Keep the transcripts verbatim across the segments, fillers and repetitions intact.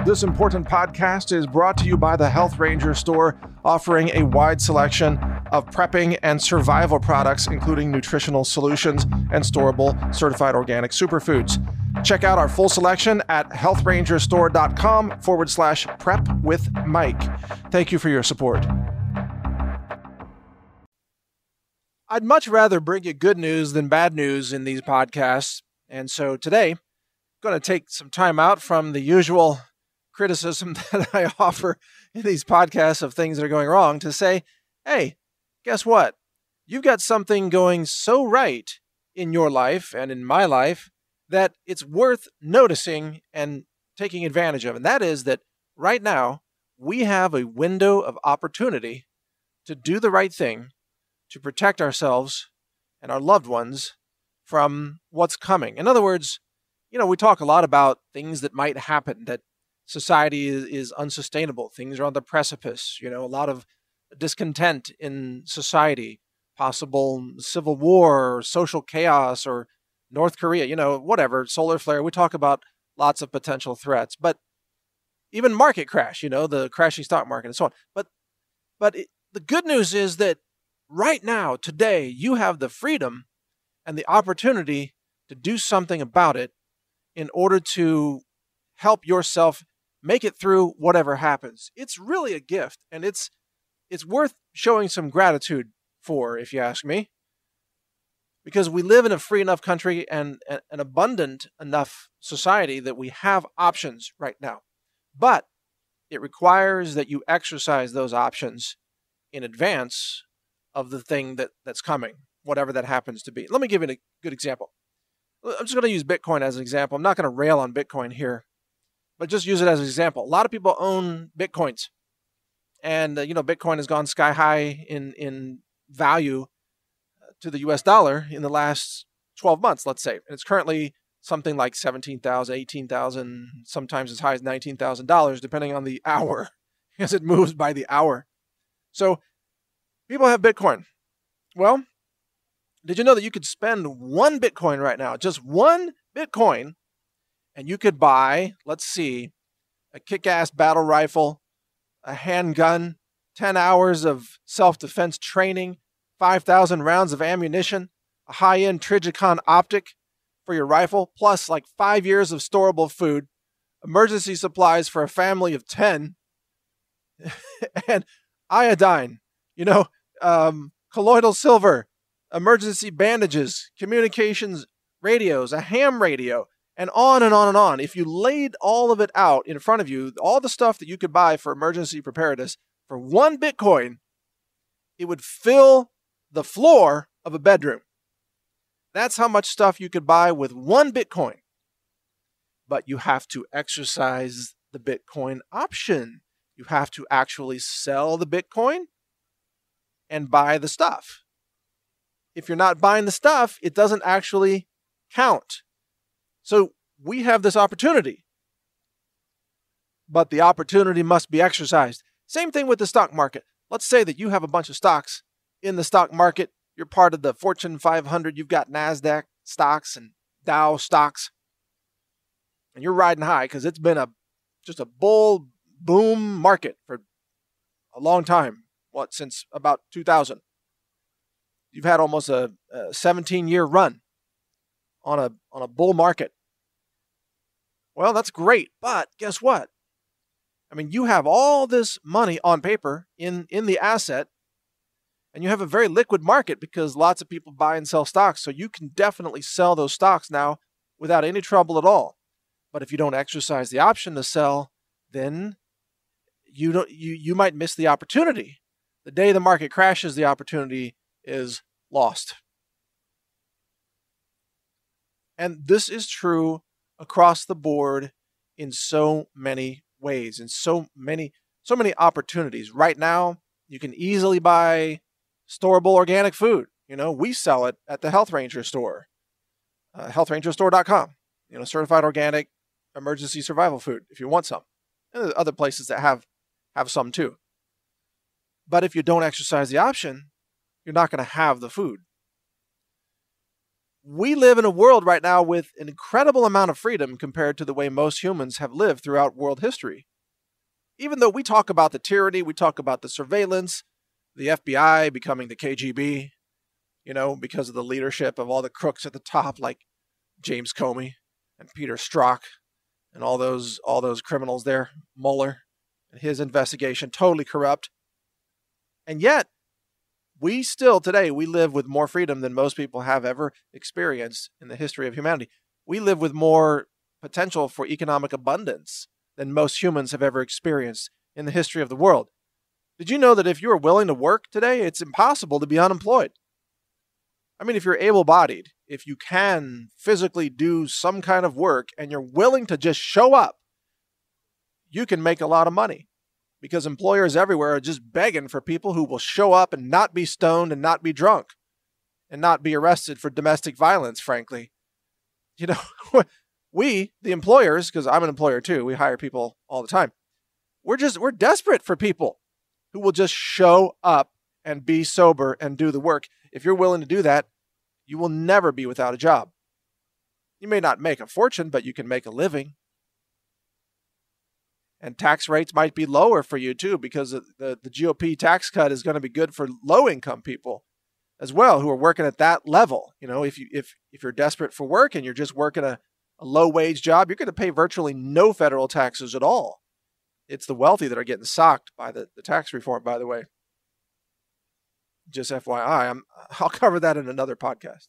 This important podcast is brought to you by the Health Ranger Store, offering a wide selection of prepping and survival products, including nutritional solutions and storable certified organic superfoods. Check out our full selection at healthrangerstore.com forward slash prep with Mike. Thank you for your support. I'd much rather bring you good news than bad news in these podcasts. And so today, I'm going to take some time out from the usual criticism that I offer in these podcasts of things that are going wrong to say, hey, guess what? You've got something going so right in your life and in my life that it's worth noticing and taking advantage of. And that is that right now, we have a window of opportunity to do the right thing, to protect ourselves and our loved ones from what's coming. In other words, you know, we talk a lot about things that might happen, that society is, is unsustainable. Things are on the precipice. You know, a lot of discontent in society, possible civil war, or social chaos, or North Korea, you know, whatever, solar flare. We talk about lots of potential threats, but even market crash, you know, the crashing stock market and so on. But, but it, the good news is that right now, today, you have the freedom and the opportunity to do something about it in order to help yourself make it through whatever happens. It's really a gift, and it's it's worth showing some gratitude for, if you ask me, because we live in a free enough country and an abundant enough society that we have options right now. But it requires that you exercise those options in advance of the thing that, that's coming, whatever that happens to be. Let me give you a good example. I'm just going to use Bitcoin as an example. I'm not going to rail on Bitcoin here, but just use it as an example. A lot of people own Bitcoins, and uh, you know, Bitcoin has gone sky high in in value to the U S dollar in the last twelve months, let's say. And it's currently something like seventeen thousand dollars, eighteen thousand dollars, sometimes as high as nineteen thousand dollars, depending on the hour, because it moves by the hour. So people have Bitcoin. Well, did you know that you could spend one Bitcoin right now, just one Bitcoin, and you could buy, let's see, a kick-ass battle rifle, a handgun, ten hours of self-defense training, five thousand rounds of ammunition, a high-end Trijicon optic for your rifle, plus like five years of storable food, emergency supplies for a family of ten, and iodine, you know, um, colloidal silver, emergency bandages, communications radios, a ham radio, and on and on and on. If you laid all of it out in front of you, all the stuff that you could buy for emergency preparedness for one Bitcoin, it would fill the floor of a bedroom. That's how much stuff you could buy with one Bitcoin. But you have to exercise the Bitcoin option. You have to actually sell the Bitcoin and buy the stuff. If you're not buying the stuff, it doesn't actually count. So we have this opportunity, but the opportunity must be exercised. Same thing with the stock market. Let's say that you have a bunch of stocks in the stock market. You're part of the Fortune five hundred. You've got NASDAQ stocks and Dow stocks, and you're riding high because it's been a just a bull boom market for a long time. What, since about two thousand? You've had almost a seventeen-year run on a on a bull market. Well, that's great, but guess what? I mean, you have all this money on paper in, in the asset, and you have a very liquid market because lots of people buy and sell stocks, so you can definitely sell those stocks now without any trouble at all. But if you don't exercise the option to sell, then you don't you you might miss the opportunity. The day the market crashes, the opportunity is lost. And this is true across the board in so many ways, in so many, so many opportunities. Right now, you can easily buy storable organic food. You know, we sell it at the Health Ranger Store, uh, health ranger store dot com. You know, certified organic emergency survival food if you want some. And there's other places that have, have some too. But if you don't exercise the option, you're not going to have the food. we live in a world right now with an incredible amount of freedom compared to the way most humans have lived throughout world history. Even though we talk about the tyranny, we talk about the surveillance, the F B I becoming the K G B, you know, because of the leadership of all the crooks at the top like James Comey and Peter Strzok and all those all those criminals there, Mueller and his investigation, totally corrupt. And yet, we still today, we live with more freedom than most people have ever experienced in the history of humanity. We live with more potential for economic abundance than most humans have ever experienced in the history of the world. Did you know that if you are willing to work today, it's impossible to be unemployed? I mean, if you're able-bodied, if you can physically do some kind of work and you're willing to just show up, you can make a lot of money because employers everywhere are just begging for people who will show up and not be stoned and not be drunk and not be arrested for domestic violence, frankly. You know, we, the employers, because I'm an employer too, we hire people all the time. We're just, we're desperate for people who will just show up and be sober and do the work. If you're willing to do that, you will never be without a job. You may not make a fortune, but you can make a living. And tax rates might be lower for you too, because the, the G O P tax cut is going to be good for low-income people as well, who are working at that level. You know, if you if if you're desperate for work and you're just working a, a low-wage job, you're going to pay virtually no federal taxes at all. It's the wealthy that are getting socked by the, the tax reform, by the way. Just F Y I, I'm, I'll cover that in another podcast.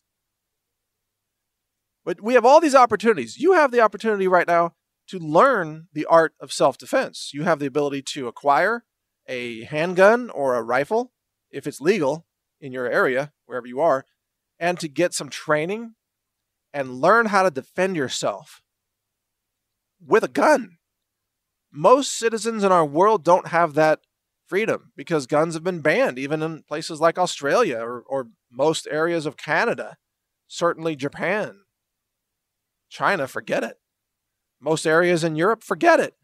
But we have all these opportunities. You have the opportunity right now to learn the art of self-defense. You have the ability to acquire a handgun or a rifle, if it's legal in your area, wherever you are, and to get some training and learn how to defend yourself with a gun. Most citizens in our world don't have that freedom because guns have been banned, even in places like Australia or, or most areas of Canada, certainly Japan, China, forget it. Most areas in Europe, forget it.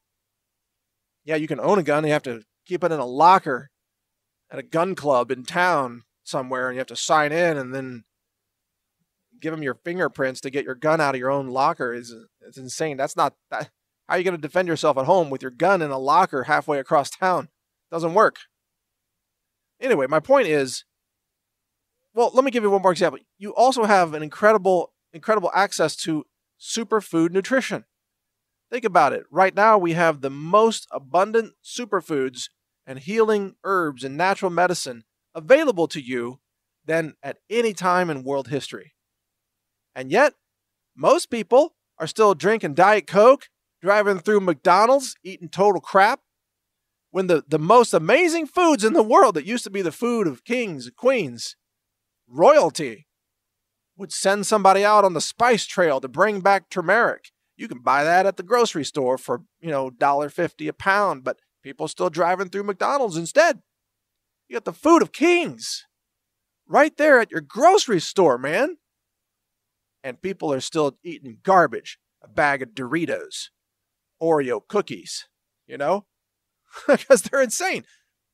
Yeah, you can own a gun. You have to keep it in a locker at a gun club in town somewhere, and you have to sign in and then give them your fingerprints to get your gun out of your own locker. It's, it's insane. That's not that. How are you going to defend yourself at home with your gun in a locker halfway across town? Doesn't work. Anyway, my point is, well, let me give you one more example. You also have an incredible, incredible access to superfood nutrition. Think about it. Right now, we have the most abundant superfoods and healing herbs and natural medicine available to you than at any time in world history. And yet, most people are still drinking Diet Coke, driving through McDonald's, eating total crap, when the, the most amazing foods in the world that used to be the food of kings and queens, royalty, would send somebody out on the spice trail to bring back turmeric. You can buy that at the grocery store for, you know, one dollar fifty a pound, but people still driving through McDonald's instead. You got the food of kings right there at your grocery store, man. And people are still eating garbage, a bag of Doritos, Oreo cookies, you know, because they're insane.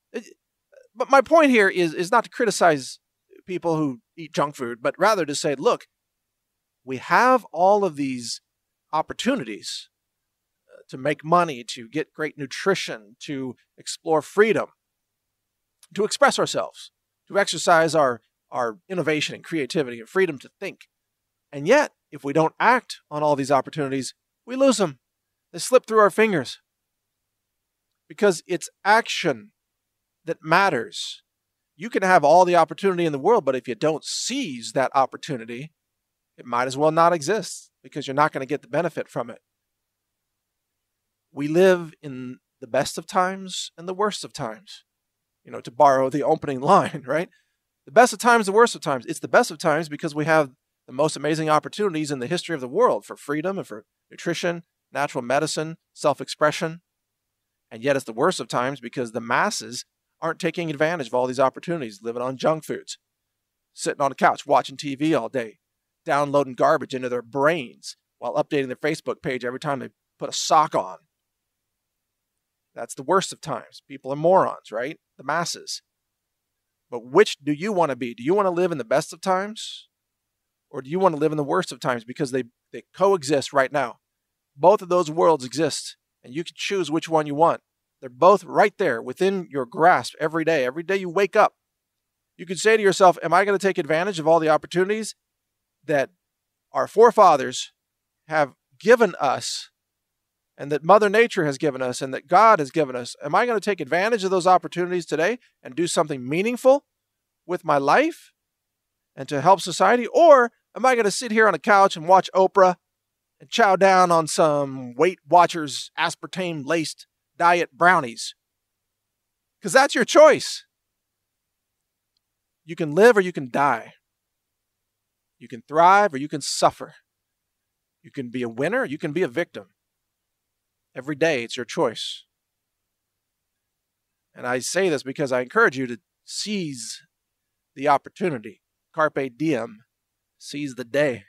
But my point here is, is not to criticize people who eat junk food, but rather to say, look, we have all of these opportunities to make money, to get great nutrition, to explore freedom, to express ourselves, to exercise our, our innovation and creativity and freedom to think. And yet, if we don't act on all these opportunities, we lose them. They slip through our fingers. Because it's action that matters. You can have all the opportunity in the world, but if you don't seize that opportunity, it might as well not exist because you're not going to get the benefit from it. We live in the best of times and the worst of times, you know, to borrow the opening line, right? The best of times, the worst of times. It's the best of times because we have the most amazing opportunities in the history of the world for freedom and for nutrition, natural medicine, self-expression. And yet it's the worst of times because the masses aren't taking advantage of all these opportunities, living on junk foods, sitting on the couch, watching T V all day, downloading garbage into their brains while updating their Facebook page every time they put a sock on. That's the worst of times. People are morons, right? The masses. But which do you want to be? Do you want to live in the best of times? Or do you want to live in the worst of times? Because they, they coexist right now. Both of those worlds exist, and you can choose which one you want. They're both right there within your grasp every day. Every day you wake up, you can say to yourself, am I going to take advantage of all the opportunities that our forefathers have given us and that Mother Nature has given us and that God has given us? Am I going to take advantage of those opportunities today and do something meaningful with my life and to help society? Or am I going to sit here on a couch and watch Oprah and chow down on some Weight Watchers aspartame-laced diet brownies? Because that's your choice. You can live or you can die. You can thrive or you can suffer. You can be a winner or you can be a victim. Every day, it's your choice. And I say this because I encourage you to seize the opportunity. Carpe diem. Seize the day.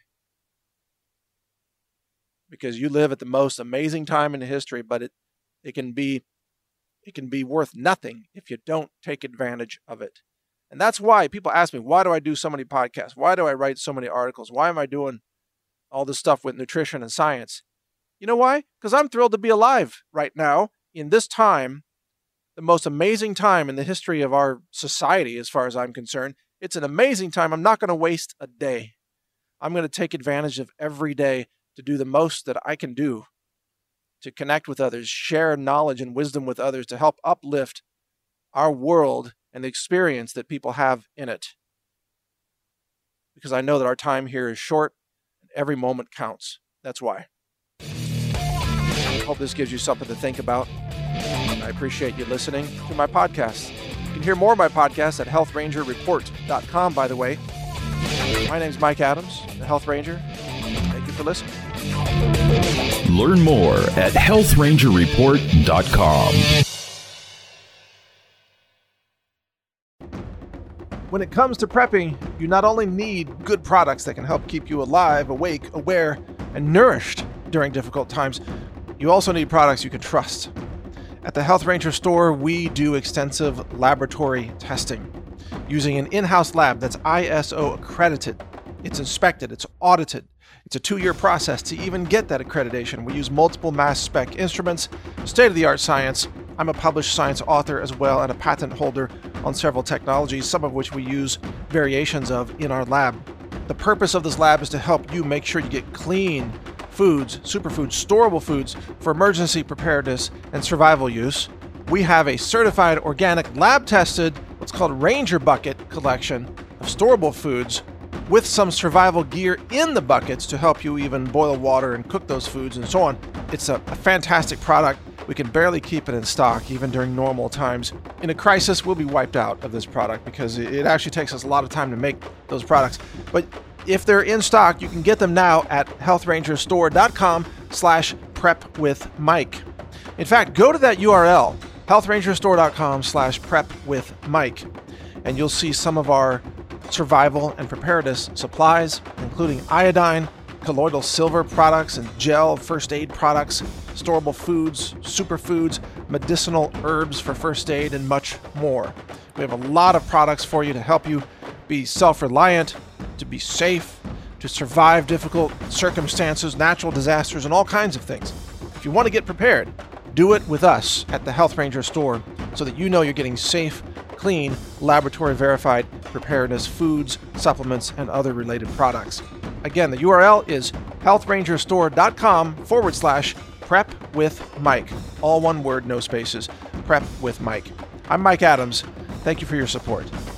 Because you live at the most amazing time in history, but it, it can be it can be worth nothing if you don't take advantage of it. And that's why people ask me, why do I do so many podcasts? Why do I write so many articles? Why am I doing all this stuff with nutrition and science? You know why? Because I'm thrilled to be alive right now in this time, the most amazing time in the history of our society, as far as I'm concerned. It's an amazing time. I'm not going to waste a day. I'm going to take advantage of every day to do the most that I can do, to connect with others, share knowledge and wisdom with others, to help uplift our world and the experience that people have in it. Because I know that our time here is short and every moment counts. That's why. I hope this gives you something to think about. And I appreciate you listening to my podcast. You can hear more of my podcasts at health ranger report dot com, by the way. My name's Mike Adams, the Health Ranger. Thank you for listening. Learn more at health ranger report dot com. When it comes to prepping, you not only need good products that can help keep you alive, awake, aware, and nourished during difficult times, you also need products you can trust. At the Health Ranger store, we do extensive laboratory testing using an in-house lab that's I S O accredited. It's inspected, it's audited. It's a two-year process to even get that accreditation. We use multiple mass spec instruments, state-of-the-art science. I'm a published science author as well and a patent holder on several technologies, some of which we use variations of in our lab. The purpose of this lab is to help you make sure you get clean foods, superfoods, storable foods for emergency preparedness and survival use. We have a certified organic lab-tested, what's called Ranger Bucket collection of storable foods with some survival gear in the buckets to help you even boil water and cook those foods and so on. It's a, a fantastic product. We can barely keep it in stock even during normal times. In a crisis, we'll be wiped out of this product because it actually takes us a lot of time to make those products. But if they're in stock, you can get them now at health ranger store dot com slash prep with Mike. In fact, go to that U R L, health ranger store dot com slash prep with Mike, and you'll see some of our survival and preparedness supplies, including iodine, colloidal silver products and gel first aid products, storable foods, superfoods, medicinal herbs for first aid, and much more. We have a lot of products for you to help you be self-reliant, to be safe, to survive difficult circumstances, natural disasters, and all kinds of things. If you want to get prepared, do it with us at the Health Ranger store so that you know you're getting safe, clean, laboratory-verified preparedness foods, supplements, and other related products. Again, the U R L is health ranger store dot com forward slash prep with Mike. All one word, no spaces. Prep with Mike. I'm Mike Adams. Thank you for your support.